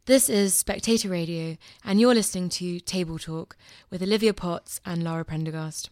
This is Spectator Radio, and you're listening to Table Talk with Olivia Potts and Lara Prendergast.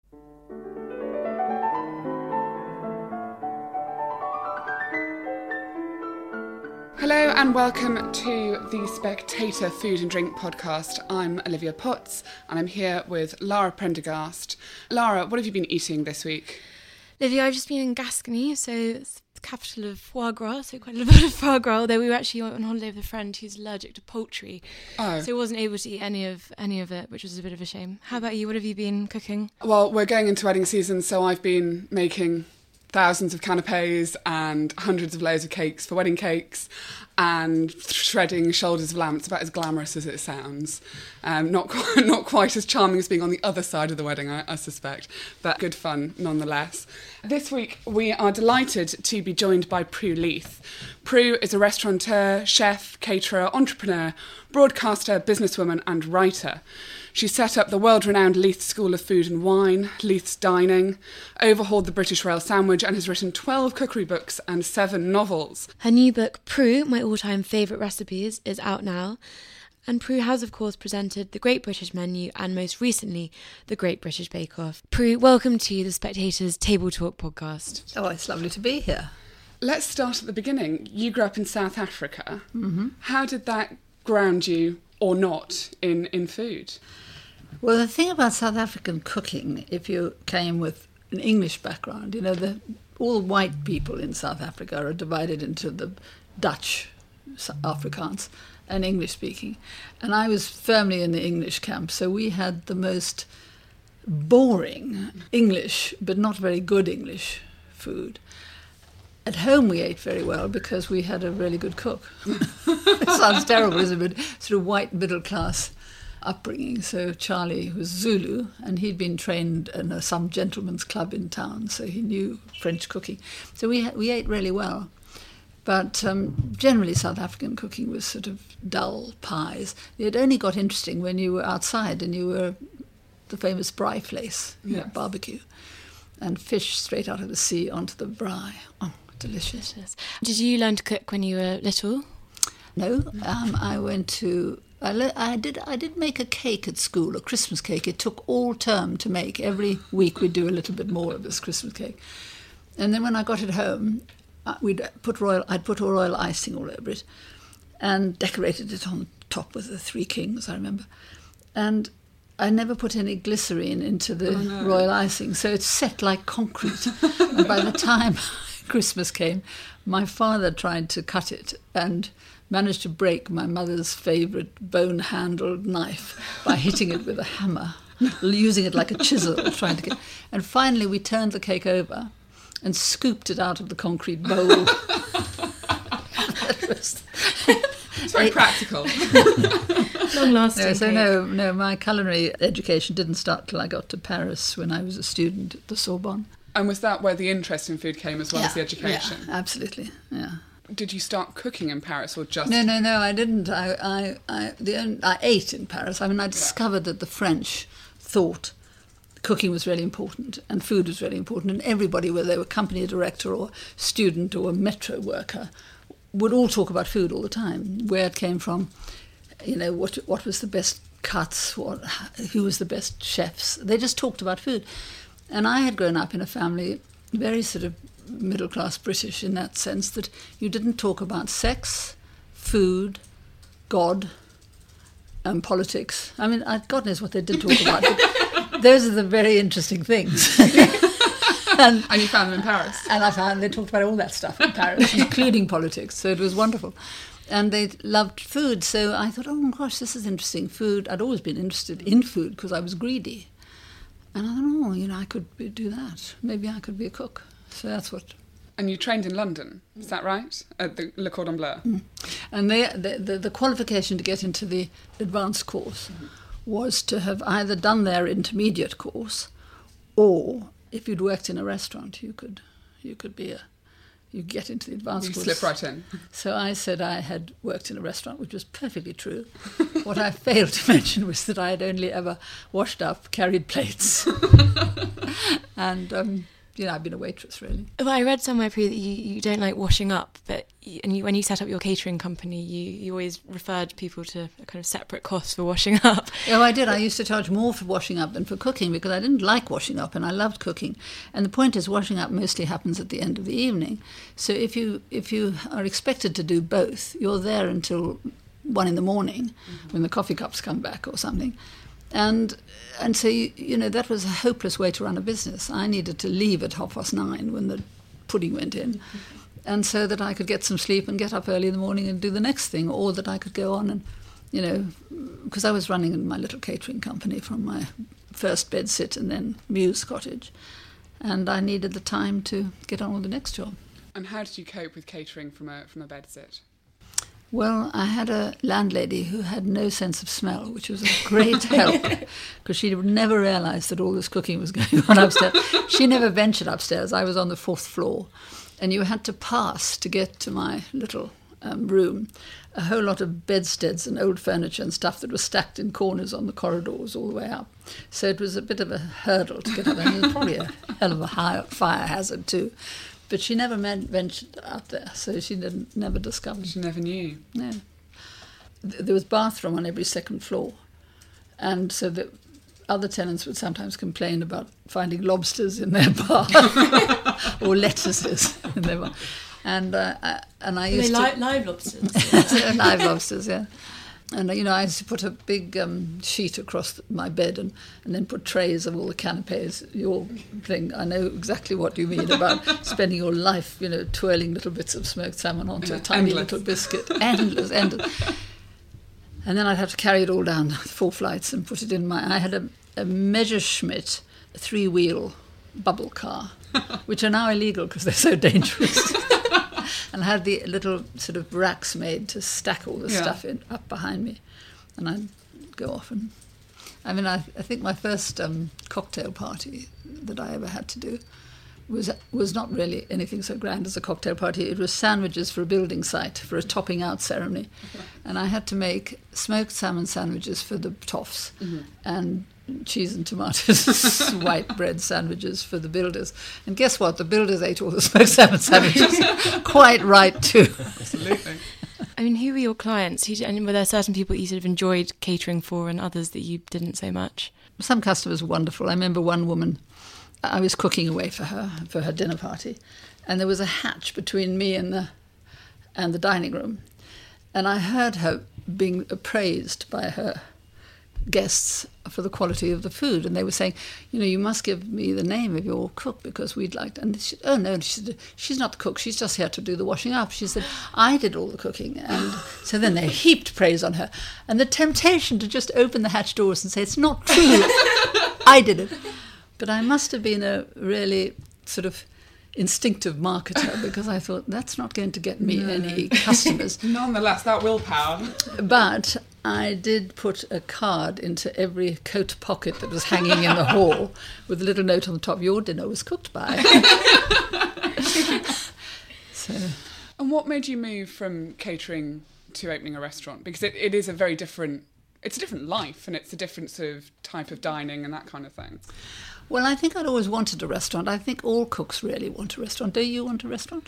Hello and welcome to the Spectator Food and Drink podcast. I'm Olivia Potts and I'm here with Lara Prendergast. Lara, what have you been eating this week? Olivia, I've just been in Gascony, so it's the capital of foie gras, so quite a little bit of foie gras, although we were actually on holiday with a friend who's allergic to poultry, so he wasn't able to eat any of it, which was a bit of a shame. How about you? What have you been cooking? Well, we're going into wedding season, so I've been making thousands of canapes and hundreds of layers of cakes for wedding cakes and shredding shoulders of lamb. It's about as glamorous as it sounds. Not quite as charming as being on the other side of the wedding, I suspect, but good fun nonetheless. This week we are delighted to be joined by Prue Leith. Prue is a restaurateur, chef, caterer, entrepreneur, broadcaster, businesswoman and writer. She set up the world-renowned Leith School of Food and Wine, Leith's Dining, overhauled the British Royal Sandwich and has written 12 cookery books and 7 novels. Her new book, Prue, My All-Time Favourite Recipes, is out now. And Prue has, of course, presented the Great British Menu and, most recently, the Great British Bake Off. Prue, welcome to the Spectator's Table Talk podcast. Oh, it's lovely to be here. Let's start at the beginning. You grew up in South Africa. Mm-hmm. How did that ground you, or not, in food? Well, the thing about South African cooking, if you came with an English background, all white people in South Africa are divided into the Dutch Afrikaans and English speaking. And I was firmly in the English camp, so we had the most boring English, but not very good English food. At home we ate very well because we had a really good cook. It sounds terrible, isn't it? But sort of white middle class upbringing. So Charlie was Zulu and he'd been trained in some gentleman's club in town, so he knew French cooking. So we ate really well. But generally South African cooking was sort of dull pies. It only got interesting when you were outside and you were the famous braai vlees, barbecue, and fish straight out of the sea onto the braai. Oh, delicious. Did you learn to cook when you were little? No, I went to... I did make a cake at school, a Christmas cake. It took all term to make. Every week we'd do a little bit more of this Christmas cake. And then when I got it home, I'd put royal icing all over it and decorated it on top with the 3 kings, I remember. And I never put any glycerine into the royal icing, so it's set like concrete. And by the time Christmas came, my father tried to cut it and managed to break my mother's favourite bone-handled knife by hitting it with a hammer, using it like a chisel, and finally we turned the cake over and scooped it out of the concrete bowl. It's very practical. Long-lasting. No, my culinary education didn't start till I got to Paris when I was a student at the Sorbonne. And was that where the interest in food came as well as the education? Yeah, absolutely, yeah. Did you start cooking in Paris or just... No, I didn't. I ate in Paris. I mean, I discovered that the French thought cooking was really important and food was really important, and everybody, whether they were company director or student or a metro worker, would all talk about food all the time, where it came from, what was the best cuts, who was the best chefs. They just talked about food. And I had grown up in a family very sort of middle-class British in that sense that you didn't talk about sex, food, God, and politics. I mean, God knows what they did talk about. But those are the very interesting things. And you found them in Paris? And I found they talked about all that stuff in Paris, including politics, so it was wonderful. And they loved food, so I thought, oh my gosh, this is interesting. Food, I'd always been interested in food because I was greedy. And I thought, I could do that. Maybe I could be a cook. So that's what... And you trained in London, is that right? At the Le Cordon Bleu? Mm. And the qualification to get into the advanced course was to have either done their intermediate course, or if you'd worked in a restaurant, you could get into the advanced course. You slip right in. So I said I had worked in a restaurant, which was perfectly true. What I failed to mention was that I had only ever washed up, carried plates, and I've been a waitress, really. Well, I read somewhere, Prue, that you don't like washing up, but when you set up your catering company, you always referred people to a kind of separate cost for washing up. Oh, I did. I used to charge more for washing up than for cooking because I didn't like washing up and I loved cooking. And the point is, washing up mostly happens at the end of the evening. So if you are expected to do both, you're there until 1 a.m. when the coffee cups come back or something. And so, that was a hopeless way to run a business. I needed to leave at 9:30 when the pudding went in, and so that I could get some sleep and get up early in the morning and do the next thing, or that I could go on and, because I was running my little catering company from my first bedsit and then Muse Cottage, and I needed the time to get on with the next job. And how did you cope with catering from a bedsit? Well, I had a landlady who had no sense of smell, which was a great help, because she would never realise that all this cooking was going on upstairs. She never ventured upstairs. I was on the 4th floor, and you had to pass to get to my little room a whole lot of bedsteads and old furniture and stuff that was stacked in corners on the corridors all the way up. So it was a bit of a hurdle to get up there. It was probably a hell of a high fire hazard too. But she never ventured up there, so she never discovered. She never knew. No. There was bathroom on every 2nd floor, and so the other tenants would sometimes complain about finding lobsters in their bath or lettuces in their bath. And I used to live lobsters. live lobsters, yeah. And, I used to put a big sheet across my bed and then put trays of all the canapes. Your thing, I know exactly what you mean about spending your life, twirling little bits of smoked salmon onto a tiny little biscuit. Endless. And then I'd have to carry it all down 4 flights and put it in I had a Messerschmitt 3-wheel bubble car, which are now illegal because they're so dangerous. And I had the little sort of racks made to stack all the stuff up behind me. And I'd go off and... I think my first cocktail party that I ever had to do was not really anything so grand as a cocktail party. It was sandwiches for a building site, for a topping out ceremony. And I had to make smoked salmon sandwiches for the toffs and cheese and tomatoes, white bread sandwiches for the builders. And guess what? The builders ate all the smoked salmon sandwiches. Quite right, too. Absolutely. Who were your clients? And were there certain people you sort of enjoyed catering for and others that you didn't so much? Some customers were wonderful. I remember one woman, I was cooking away for her dinner party, and there was a hatch between me and the dining room. And I heard her being appraised by her guests for the quality of the food, and they were saying, you must give me the name of your cook because we'd like to. And she said, oh no, she said, she's not the cook, she's just here to do the washing up. She said, I did all the cooking. And so then they heaped praise on her, and the temptation to just open the hatch doors and say, it's not true, I did it. But I must have been a really sort of instinctive marketer, because I thought that's not going to get me any customers. Nonetheless, that willpower. But I did put a card into every coat pocket that was hanging in the hall with a little note on the top, your dinner was cooked by. So. And what made you move from catering to opening a restaurant? Because it is a very different, it's a different life, and it's a different sort of type of dining and that kind of thing. Well, I think I'd always wanted a restaurant. I think all cooks really want a restaurant. Do you want a restaurant?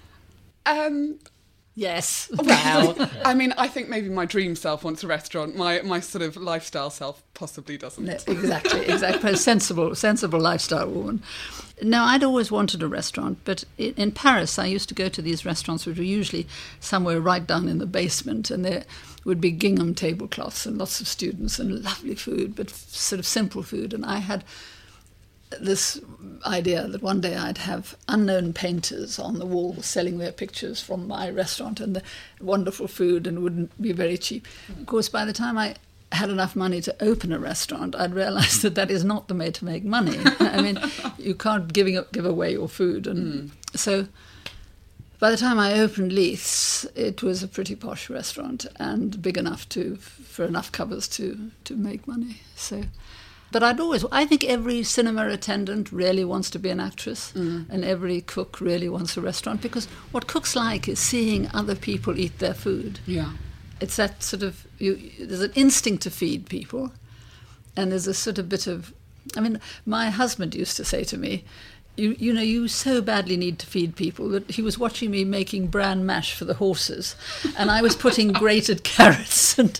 Yes. Well, I think maybe my dream self wants a restaurant. My sort of lifestyle self possibly doesn't. No, exactly. Sensible lifestyle woman. No, I'd always wanted a restaurant, but in Paris I used to go to these restaurants which were usually somewhere right down in the basement, and there would be gingham tablecloths and lots of students and lovely food, but sort of simple food. And I had this idea that one day I'd have unknown painters on the wall selling their pictures from my restaurant and the wonderful food, and wouldn't be very cheap. Of course, by the time I had enough money to open a restaurant, I'd realised that is not the way to make money. You can't give away your food. And so by the time I opened Leith's, it was a pretty posh restaurant and big enough for enough covers to make money. So... But I think every cinema attendant really wants to be an actress, and every cook really wants a restaurant, because what cooks like is seeing other people eat their food. Yeah. It's that sort of, there's an instinct to feed people, and there's a sort of bit of, my husband used to say to me, you so badly need to feed people that he was watching me making bran mash for the horses, and I was putting grated carrots and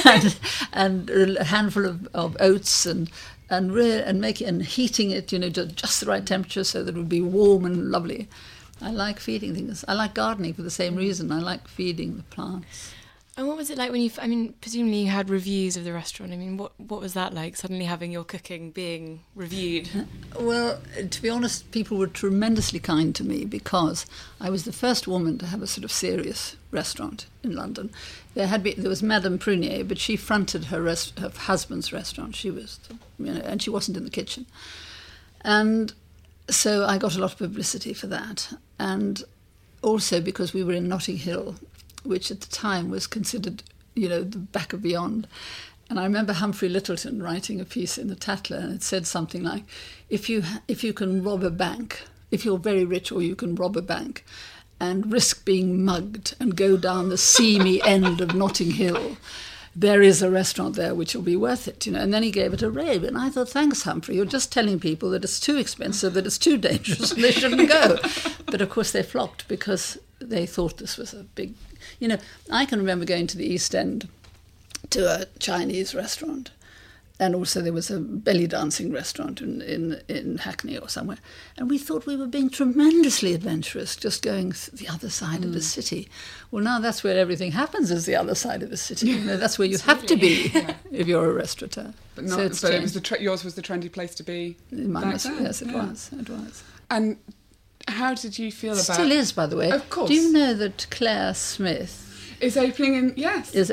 a handful of oats and making and heating it, just the right temperature so that it would be warm and lovely. I like feeding things. I like gardening for the same reason. I like feeding the plants. And what was it like when presumably you had reviews of the restaurant. What was that like, suddenly having your cooking being reviewed? Well, to be honest, people were tremendously kind to me because I was the first woman to have a sort of serious restaurant in London. There was Madame Prunier, but she fronted her husband's restaurant. She was, and she wasn't in the kitchen. And so I got a lot of publicity for that. And also because we were in Notting Hill, which at the time was considered, the back of beyond. And I remember Humphrey Lyttelton writing a piece in the Tatler, and it said something like, if you can rob a bank, if you're very rich or you can rob a bank and risk being mugged and go down the seamy end of Notting Hill, there is a restaurant there which will be worth it, And then he gave it a rave, and I thought, thanks, Humphrey, you're just telling people that it's too expensive, that it's too dangerous, and they shouldn't go. But of course they flocked because they thought this was a big... I can remember going to the East End to a Chinese restaurant, and also there was a belly dancing restaurant in Hackney or somewhere, and we thought we were being tremendously adventurous, just going the other side of the city. Well, now that's where everything happens, is the other side of the city. That's where you have to be if you're a restaurateur. But it was yours was the trendy place to be. Yes, it was. And how did you feel about... Still is, by the way. Of course. Do you know that Claire Smith is opening has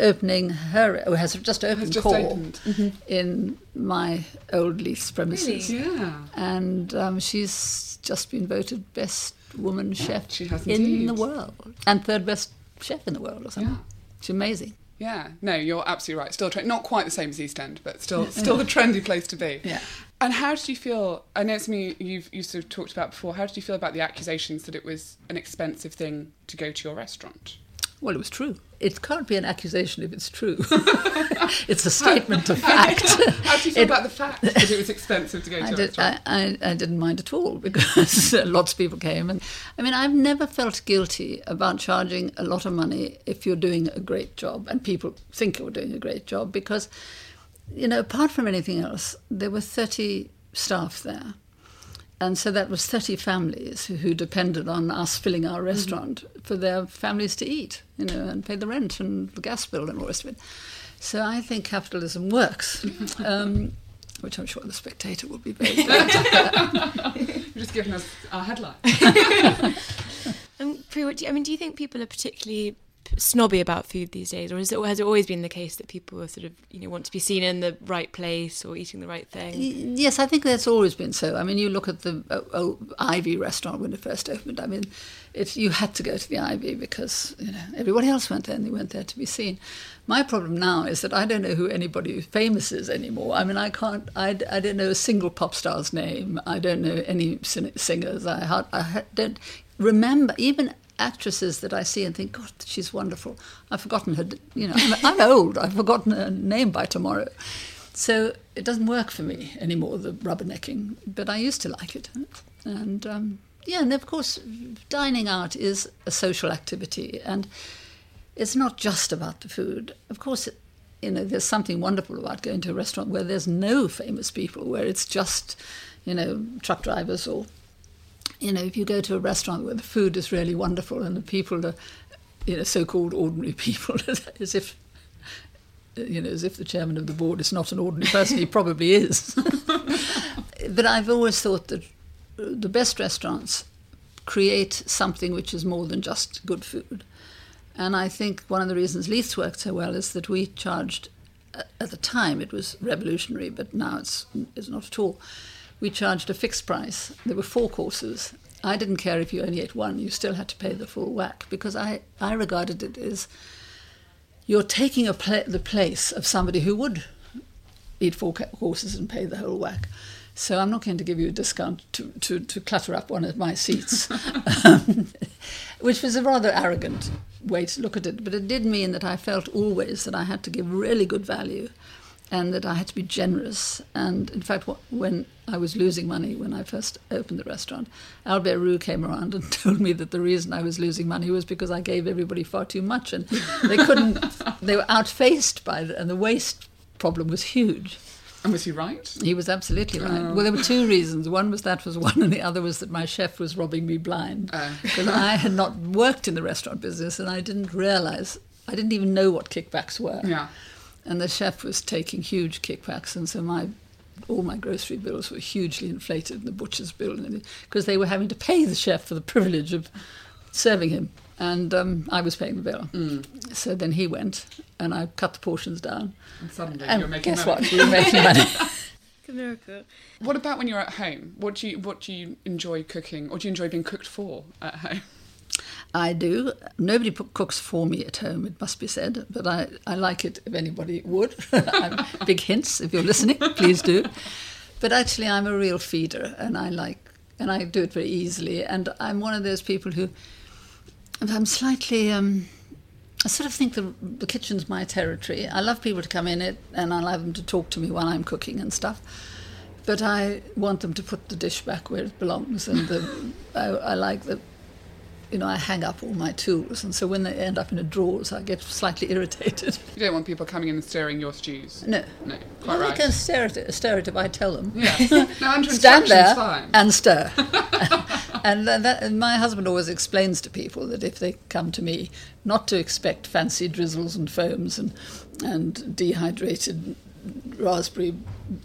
just opened in my old Leith's premises. Really? Yeah. And she's just been voted best woman chef in the world, and third best chef in the world or something. Yeah. She's amazing. Yeah, no, you're absolutely right. Still not quite the same as East End, but still the trendy place to be. Yeah. And how did you feel? I know it's something you've sort of talked about before. How did you feel about the accusations that it was an expensive thing to go to your restaurant? Well, it was true. It can't be an accusation if it's true. It's a statement of fact. How do you feel about the fact that it was expensive to go to your restaurant? I didn't mind at all because lots of people came. And I've never felt guilty about charging a lot of money if you're doing a great job and people think you're doing a great job because, apart from anything else, there were 30 staff there. And so that was 30 families who depended on us filling our restaurant for their families to eat, and pay the rent and the gas bill and all the rest of it. So I think capitalism works, which I'm sure the Spectator will be very glad. You've just given us our headline. Prue, do you think people are particularly snobby about food these days, or has it always been the case that people are sort of want to be seen in the right place or eating the right thing? Yes, I think that's always been so. You look at the Ivy restaurant when it first opened. You had to go to the Ivy because everybody else went there and they went there to be seen. My problem now is that I don't know who anybody famous is anymore. I don't know a single pop star's name. I don't know any singers. I don't remember even actresses that I see and think, God, she's wonderful. I've forgotten her, I'm old. I've forgotten her name by tomorrow. So it doesn't work for me anymore, the rubbernecking. But I used to like it. And, and of course, dining out is a social activity. And it's not just about the food. Of course, there's something wonderful about going to a restaurant where there's no famous people, where it's just, truck drivers or... if you go to a restaurant where the food is really wonderful and the people are, so-called ordinary people, as if the chairman of the board is not an ordinary person, he probably is. But I've always thought that the best restaurants create something which is more than just good food. And I think one of the reasons Leith's worked so well is that we charged, at the time it was revolutionary, but now it's not at all. We charged a fixed price. There were 4 courses. I didn't care if you only ate one. You still had to pay the full whack because I regarded it as you're taking the place of somebody who would eat 4 courses and pay the whole whack. So I'm not going to give you a discount to clutter up one of my seats, which was a rather arrogant way to look at it. But it did mean that I felt always that I had to give really good value. and that I had to be generous. And in fact, when I was losing money when I first opened the restaurant, Albert Roux came around and told me that the reason I was losing money was because I gave everybody far too much, and they were outfaced and the waste problem was huge. And was he right? He was absolutely right. Well, there were two reasons. One was one, and the other was that my chef was robbing me blind. Because I had not worked in the restaurant business, and I didn't even know what kickbacks were. Yeah. And the chef was taking huge kickbacks, and so all my grocery bills were hugely inflated, and the butcher's bill, because they were having to pay the chef for the privilege of serving him, and I was paying the bill. So then he went, and I cut the portions down. And suddenly and you're making guess money. what? We were making money. Good miracle. What about when you're at home? What do you enjoy cooking, or do you enjoy being cooked for at home? I do. Nobody cooks for me at home, it must be said, but I like it if anybody would. Big hints, if you're listening, please do. But actually, I'm a real feeder, and I do it very easily. And I'm one of those people who, I'm slightly, I sort of think the kitchen's my territory. I love people to come in it, and I love them to talk to me while I'm cooking and stuff. But I want them to put the dish back where it belongs, and I like the... I hang up all my tools, and so when they end up in a drawers, I get slightly irritated. You don't want people coming in and stirring your stews? No. No, quite right. They can stir it if I tell them. Yeah. No, under Stand there fine. and stir. and my husband always explains to people that if they come to me, not to expect fancy drizzles and foams and dehydrated raspberry,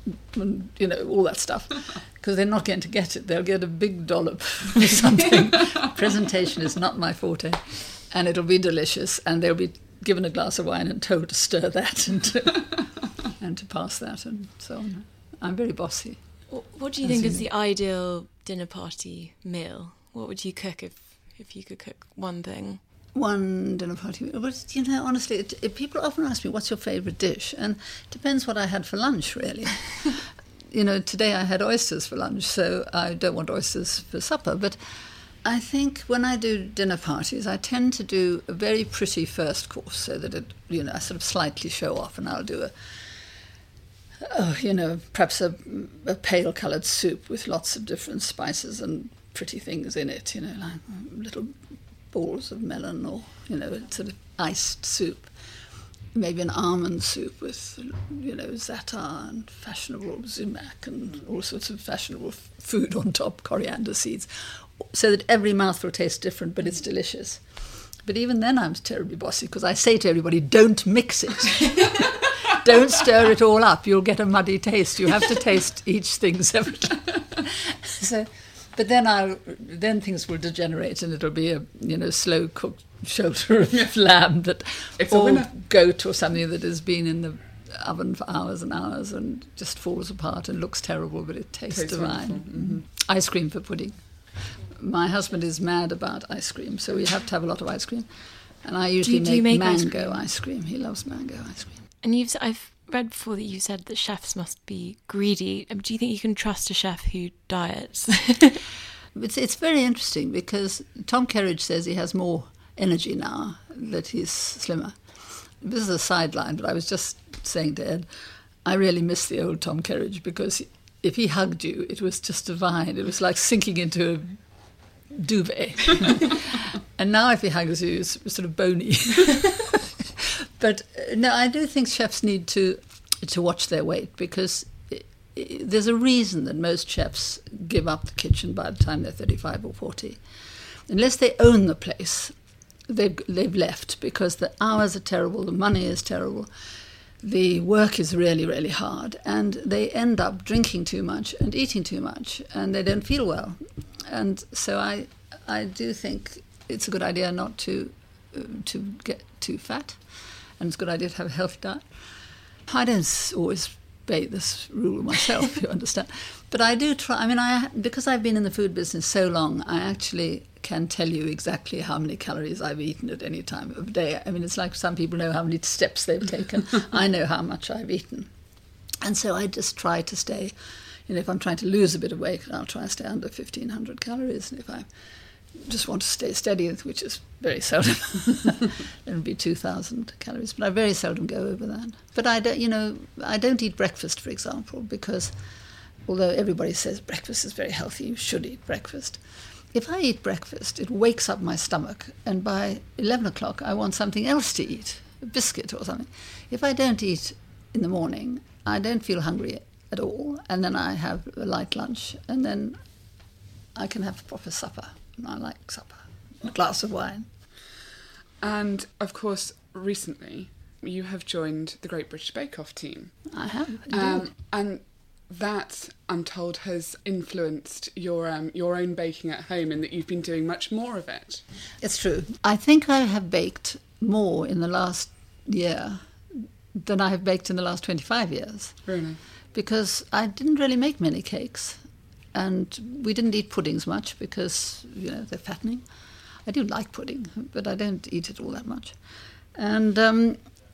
all that stuff, because they're not going to get it. They'll get a big dollop of something. Presentation is not my forte, and it'll be delicious, and they'll be given a glass of wine and told to stir that and to pass that and so on. I'm very bossy. What do you think is the ideal dinner party meal? What would you cook if you could cook one thing? One dinner party. But, honestly, people often ask me, what's your favourite dish? And it depends what I had for lunch, really. Today I had oysters for lunch, so I don't want oysters for supper. But I think when I do dinner parties, I tend to do a very pretty first course, so that I sort of slightly show off, and I'll do perhaps a pale-coloured soup with lots of different spices and pretty things in it, like little balls of melon, or sort of iced soup, maybe an almond soup with za'atar and fashionable sumac and all sorts of fashionable food on top, coriander seeds, so that every mouthful tastes different, but it's delicious. But even then I'm terribly bossy, because I say to everybody, don't mix it. Don't stir it all up, you'll get a muddy taste. You have to taste each thing separately. But then things will degenerate, and it'll be a slow cooked shoulder of lamb or goat or something that has been in the oven for hours and hours and just falls apart and looks terrible, but it tastes divine. Mm-hmm. Ice cream for pudding. My husband is mad about ice cream, so we have to have a lot of ice cream. And I usually make mango ice cream. He loves mango ice cream. And I've read before that you said that chefs must be greedy. Do you think you can trust a chef who diets? It's very interesting, because Tom Kerridge says he has more energy now that he's slimmer. This is a sideline, but I was just saying to Ed, I really miss the old Tom Kerridge, because if he hugged you, it was just divine. It was like sinking into a duvet. And now if he hugs you, it's sort of bony. But no, I do think chefs need to watch their weight, because there's a reason that most chefs give up the kitchen by the time they're 35 or 40. Unless they own the place, they've left, because the hours are terrible, the money is terrible, the work is really, really hard, and they end up drinking too much and eating too much, and they don't feel well. And so I do think it's a good idea not to get too fat, and it's a good idea to have a healthy diet. I don't always obey this rule myself, you understand. But I do try. Because I've been in the food business so long, I actually can tell you exactly how many calories I've eaten at any time of day. It's like some people know how many steps they've taken. I know how much I've eaten. And so I just try to stay, if I'm trying to lose a bit of weight, I'll try to stay under 1,500 calories. And if I'm just want to stay steady, which is very seldom. It would be 2,000 calories, but I very seldom go over that. But I don't eat breakfast, for example, because although everybody says breakfast is very healthy, you should eat breakfast. If I eat breakfast, it wakes up my stomach, and by 11 o'clock I want something else to eat, a biscuit or something. If I don't eat in the morning, I don't feel hungry at all, and then I have a light lunch, and then I can have a proper supper. And I like supper, a glass of wine. And, of course, recently you have joined the Great British Bake Off team. I have, indeed. And that, I'm told, has influenced your own baking at home, in that you've been doing much more of it. It's true. I think I have baked more in the last year than I have baked in the last 25 years. Really? Because I didn't really make many cakes. And we didn't eat puddings much because, they're fattening. I do like pudding, but I don't eat it all that much. And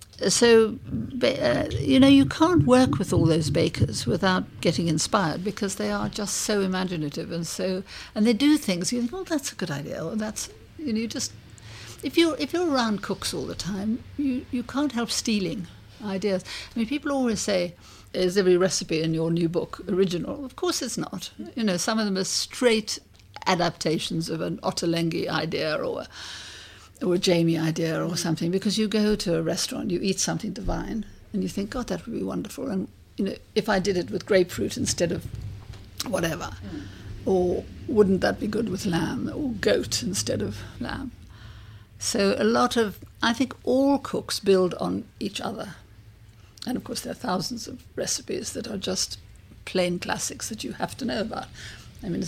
you can't work with all those bakers without getting inspired, because they are just so imaginative and they do things. You think, oh, that's a good idea. Or that's, you just... If you're around cooks all the time, you can't help stealing ideas. I mean, people always say, is every recipe in your new book original? Of course it's not. Some of them are straight adaptations of an Ottolenghi idea or a Jamie idea or something, because you go to a restaurant, you eat something divine, and you think, God, that would be wonderful. And, if I did it with grapefruit instead of whatever, or wouldn't that be good with lamb, or goat instead of lamb? So I think all cooks build on each other. And, of course, there are thousands of recipes that are just plain classics that you have to know about. I mean,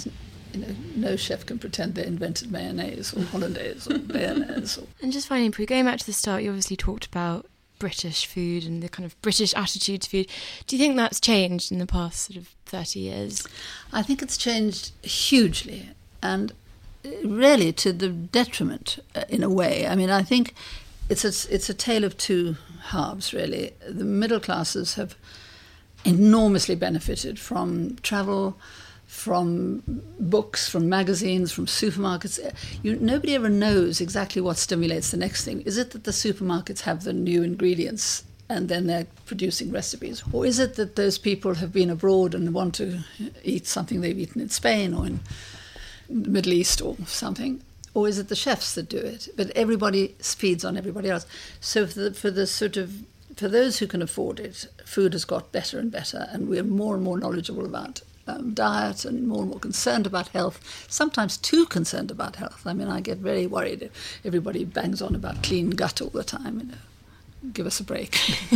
no chef can pretend they invented mayonnaise or hollandaise or mayonnaise. And just finally, Prue, going back to the start, you obviously talked about British food and the kind of British attitude to food. Do you think that's changed in the past sort of 30 years? I think it's changed hugely, and really to the detriment in a way. I mean, I think it's a tale of two halves, really. The middle classes have enormously benefited from travel, from books, from magazines, from supermarkets. Nobody ever knows exactly what stimulates the next thing. Is it that the supermarkets have the new ingredients and then they're producing recipes? Or is it that those people have been abroad and want to eat something they've eaten in Spain or in the Middle East or something? Or is it the chefs that do it? But everybody feeds on everybody else. So for those who can afford it, food has got better and better, and we're more and more knowledgeable about diet and more concerned about health, sometimes too concerned about health. I mean, I get very worried if everybody bangs on about clean gut all the time. Give us a break.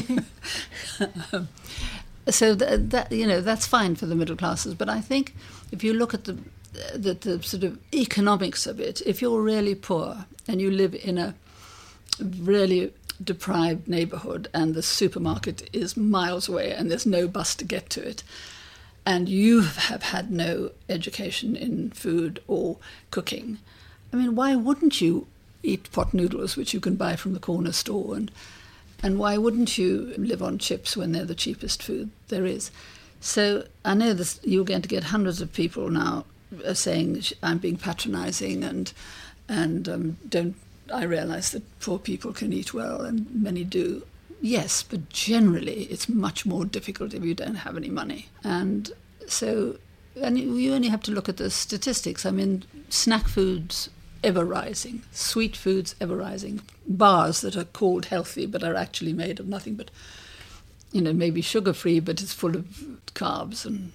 So that's fine for the middle classes. But I think if you look at the sort of economics of it, if you're really poor and you live in a really deprived neighbourhood and the supermarket is miles away and there's no bus to get to it, and you have had no education in food or cooking, I mean, why wouldn't you eat pot noodles, which you can buy from the corner store, and why wouldn't you live on chips when they're the cheapest food there is? So I know you're going to get hundreds of people now saying I'm being patronising and don't I realise that poor people can eat well, and many do. Yes, but generally it's much more difficult if you don't have any money. And so you only have to look at the statistics. I mean, snack foods ever rising, sweet foods ever rising, bars that are called healthy but are actually made of nothing but, maybe sugar-free, but it's full of carbs. And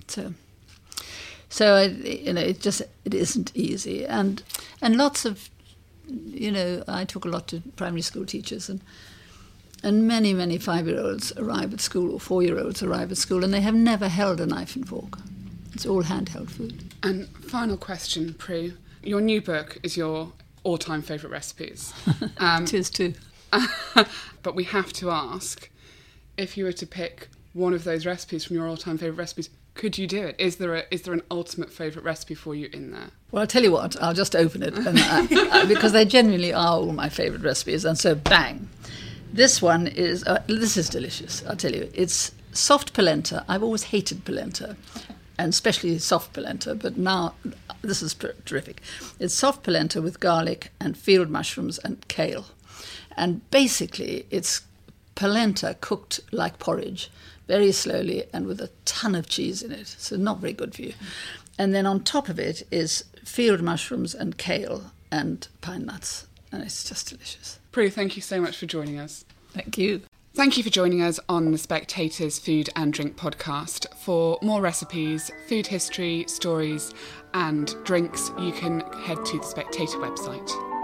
so it isn't easy. And lots of, I talk a lot to primary school teachers, and many, many 5-year-olds arrive at school, or 4-year-olds arrive at school, and they have never held a knife and fork. It's all handheld food. And final question, Prue. Your new book is your all-time favourite recipes. It is too. But we have to ask, if you were to pick one of those recipes from your all-time favourite recipes, could you do it? Is there an ultimate favourite recipe for you in there? Well, I'll tell you what, I'll just open it, because they genuinely are all my favourite recipes, and so bang. This one this is delicious, I'll tell you. It's soft polenta. I've always hated polenta. and especially soft polenta, but now this is terrific. It's soft polenta with garlic and field mushrooms and kale. And basically it's polenta cooked like porridge, very slowly and with a ton of cheese in it, so not very good for you. And then on top of it is field mushrooms and kale and pine nuts, and it's just delicious. Prue, thank you so much for joining us. Thank you. Thank you for joining us on the Spectator's Food and Drink podcast. For more recipes, food history, stories and drinks, you can head to the Spectator website.